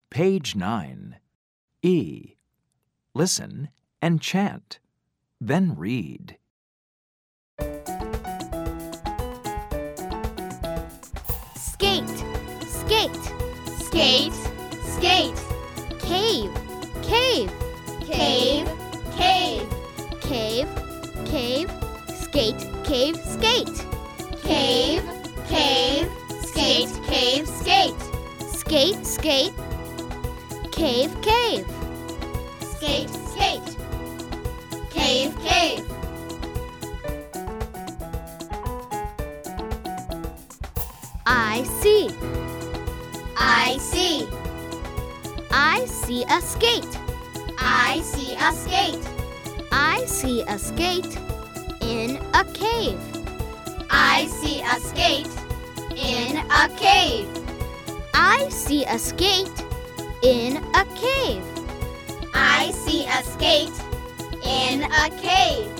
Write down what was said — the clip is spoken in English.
Page 9. E. Listen and chant. Then read. Skate, skate, skate, skate, cave, cave, cave, cave, cave, cave, skate, cave, skate, cave, cave, skate, cave, skate, skate, skate, cave, cave, skate, skate, cave, cave. I see, I see, I see a skate, I see a skate, I see a skate in a cave, I see a skate in a cave, I see a skate in a cave, I see a skate in a cave.